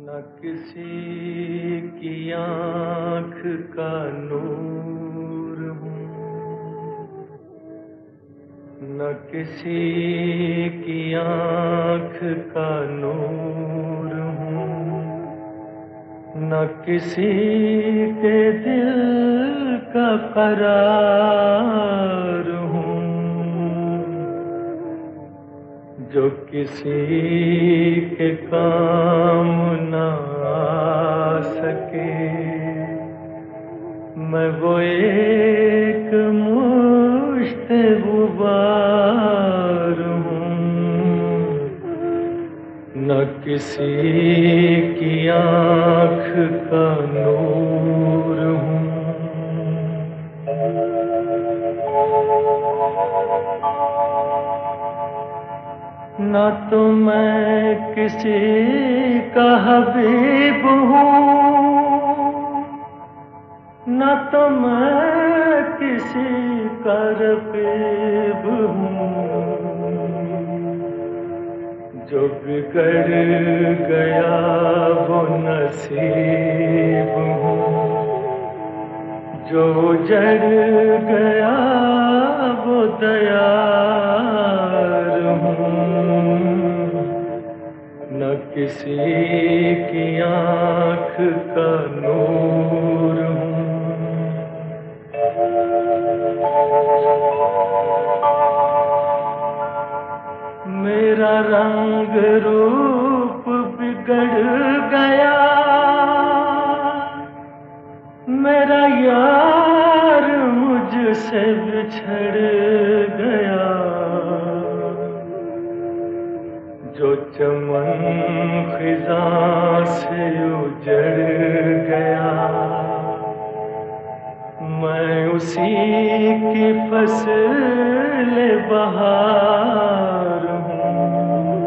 न किसी की आँख का नूर हूँ, न किसी की आँख का नूर हूँ, न किसी के दिल का करार हूँ। जो किसी के काम न आ सके, मैं वो एक मुश्त गुबार हूँ। न किसी की आँख का नूर हूँ। न तो मैं किसी का हबीब हूँ, न तो मैं किसी का रकीब हूँ। जो बिगड़ गया वो नसीब हूँ, जो उजड़ गया वो दयार हूँ। न किसी की आँख का नूर हूँ। मेरा रंग रूप बिगड़ गया, मेरा यार मुझसे बिछड़ गया। जो चमन खिज़ां से उजड़ गया, मैं उसी की फसल बहार हूँ।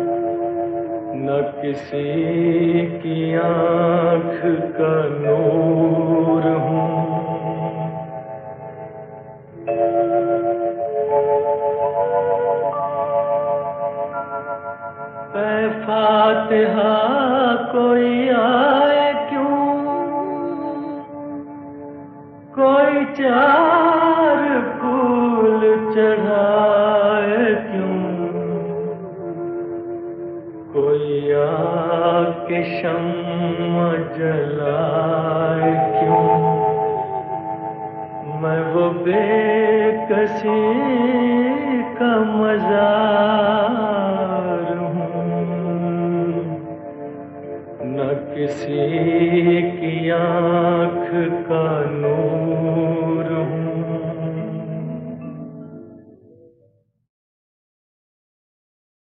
न किसी की आँख का नूर हूँ। ऐ फातिहा कोई आए क्यों, कोई चार फूल चढ़ाए क्यों, कोई आके शम्मा जलाए क्यों। मैं वो बेकसी का मज़ार हूँ। न किसी की आँख का नूर हूँ।